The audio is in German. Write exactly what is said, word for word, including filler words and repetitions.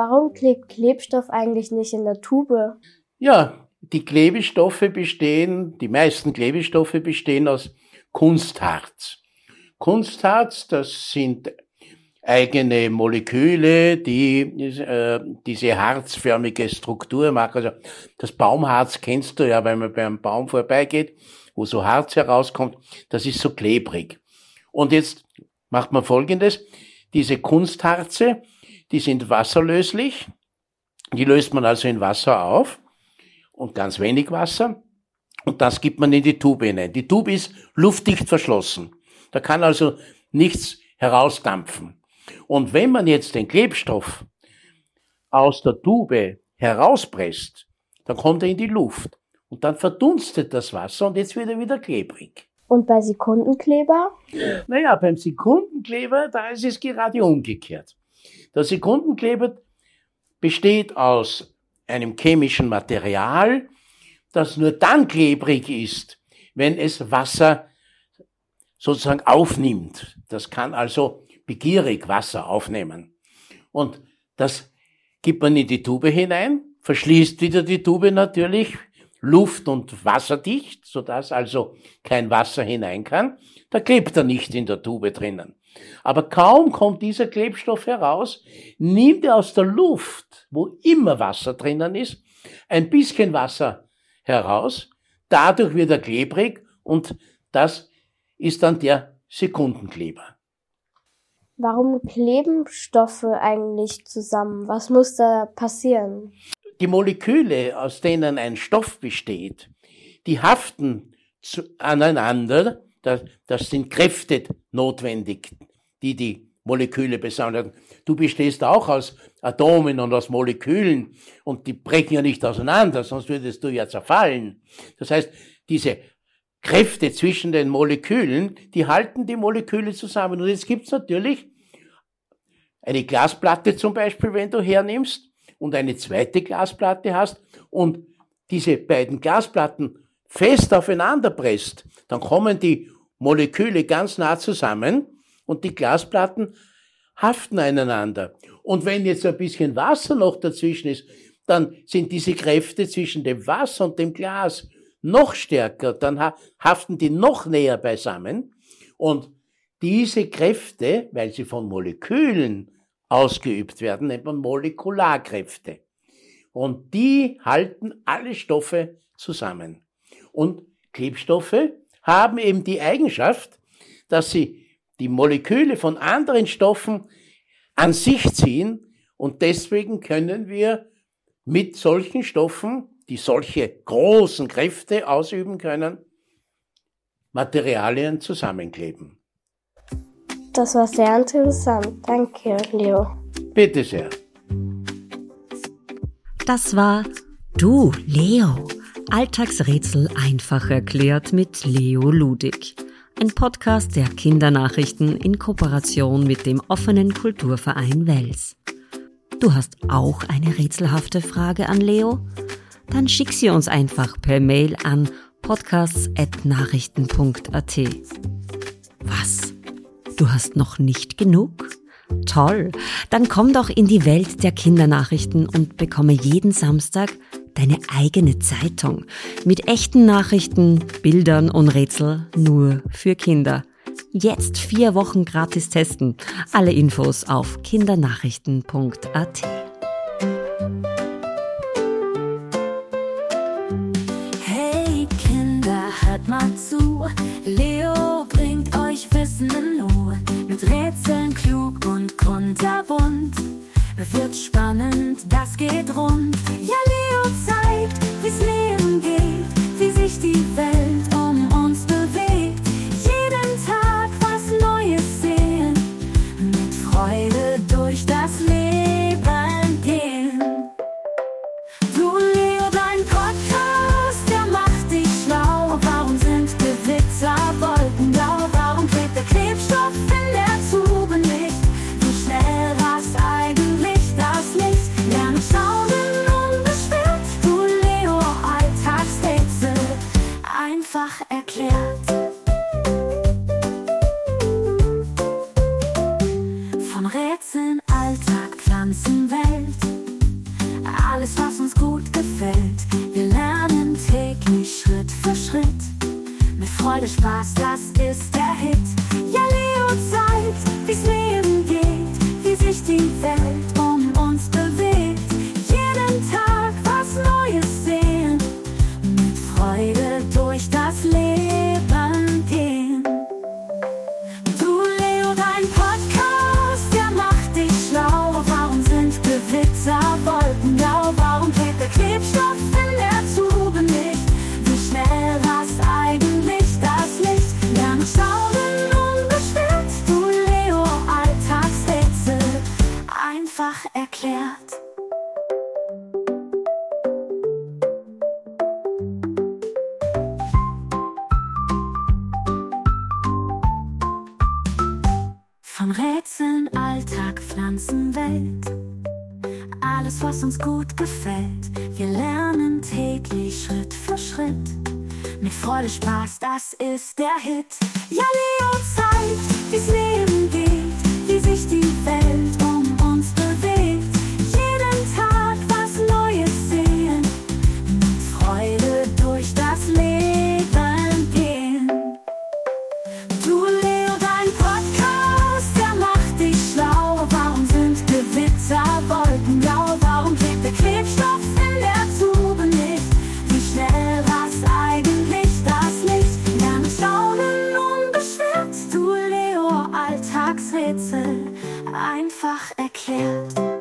warum klebt Klebstoff eigentlich nicht in der Tube? Ja, die Klebestoffe bestehen, die meisten Klebestoffe bestehen aus Kunstharz. Kunstharz, das sind eigene Moleküle, die äh, diese harzförmige Struktur machen. Also das Baumharz kennst du ja, wenn man bei einem Baum vorbeigeht, wo so Harz herauskommt, das ist so klebrig. Und jetzt macht man Folgendes: Diese Kunstharze, die sind wasserlöslich, die löst man also in Wasser auf und ganz wenig Wasser und das gibt man in die Tube hinein. Die Tube ist luftdicht verschlossen, da kann also nichts herausdampfen. Und wenn man jetzt den Klebstoff aus der Tube herauspresst, dann kommt er in die Luft und dann verdunstet das Wasser und jetzt wird er wieder klebrig. Und bei Sekundenkleber? Naja, beim Sekundenkleber, da ist es gerade umgekehrt. Der Sekundenkleber besteht aus einem chemischen Material, das nur dann klebrig ist, wenn es Wasser sozusagen aufnimmt. Das kann also begierig Wasser aufnehmen. Und das gibt man in die Tube hinein, verschließt wieder die Tube natürlich, luft- und wasserdicht, sodass also kein Wasser hinein kann. Da klebt er nicht in der Tube drinnen. Aber kaum kommt dieser Klebstoff heraus, nimmt er aus der Luft, wo immer Wasser drinnen ist, ein bisschen Wasser heraus, dadurch wird er klebrig und das ist dann der Sekundenkleber. Warum kleben Stoffe eigentlich zusammen? Was muss da passieren? Die Moleküle, aus denen ein Stoff besteht, die haften zu, aneinander. Das, das sind Kräfte notwendig, die die Moleküle besonders. Du bestehst auch aus Atomen und aus Molekülen und die brechen ja nicht auseinander, sonst würdest du ja zerfallen. Das heißt, diese Kräfte zwischen den Molekülen, die halten die Moleküle zusammen. Und jetzt gibt's natürlich eine Glasplatte zum Beispiel, wenn du hernimmst und eine zweite Glasplatte hast und diese beiden Glasplatten fest aufeinander presst, dann kommen die Moleküle ganz nah zusammen und die Glasplatten haften aneinander. Und wenn jetzt ein bisschen Wasser noch dazwischen ist, dann sind diese Kräfte zwischen dem Wasser und dem Glas noch stärker, dann haften die noch näher beisammen und diese Kräfte, weil sie von Molekülen ausgeübt werden, nennt man Molekularkräfte. Und die halten alle Stoffe zusammen. Und Klebstoffe haben eben die Eigenschaft, dass sie die Moleküle von anderen Stoffen an sich ziehen und deswegen können wir mit solchen Stoffen, die solche großen Kräfte ausüben können, Materialien zusammenkleben. Das war sehr interessant. Danke, Leo. Bitte sehr. Das war Du, Leo. Alltagsrätsel einfach erklärt mit Leo Ludig. Ein Podcast der Kindernachrichten in Kooperation mit dem offenen Kulturverein Wels. Du hast auch eine rätselhafte Frage an Leo? Dann schick sie uns einfach per Mail an podcasts at nachrichten punkt a t. Was? Du hast noch nicht genug? Toll! Dann komm doch in die Welt der Kindernachrichten und bekomme jeden Samstag deine eigene Zeitung mit echten Nachrichten, Bildern und Rätsel nur für Kinder. Jetzt vier Wochen gratis testen. Alle Infos auf kindernachrichten punkt a t. Hey Kinder, hört mal zu. Leo bringt euch Wissen in Ruhe. Mit Rätseln klug und kunterbunt. Wird spannend, das geht rund. Ja, Leo zeigt, wie's Leben geht, wie sich die Welt um uns bewegt. Jeden Tag was Neues sehen, mit Freude durch das Leben gehen. Du, Leo, dein Podcast, der macht dich schlau. Warum sind Gewitter wolkenblau? Warum klebt der Klebstoff in der Tube nicht? Wie schnell rast eigentlich das Licht? Lerne schauen alles, was uns gut gefällt. Wir lernen täglich Schritt für Schritt. Mit Freude, Spaß, das ist der Hit. Ja, Leo zeigt, wie's Leben geht, wie sich die Welt um uns bewegt. Jeden Tag was Neues sehen, mit Freude durch das Leben gehen. Du Leo, dein Podcast, der macht dich schlau. Warum sind Gewitter wolkenblau? Warum klebt der Klebstoff in der Tube nicht? Wie schnell rast eigentlich das Licht? Lernen, staunen, unbeschwert. Du Leo, Alltagsrätsel einfach erklärt. Von Rätseln, Alltag, Pflanzen, Welt. Alles, was uns gut gefällt. Wir lernen täglich Schritt für Schritt. Mit Freude, Spaß, das ist der Hit. Ja, Leo zeigt, wie's Leben geht, wie sich die Welt um uns bewegt. Jeden Tag was Neues sehen, mit Freude durch das Leben gehen. Du Leo, dein Podcast, der macht dich schlau. Warum sind Gewitter wolkenblau? Warum klebt der Klebstoff in der Tube nicht? Wie schnell rast eigentlich das Licht? Lernen, staunen, unbeschwert. Du Leo, Alltagsrätsel einfach erklärt.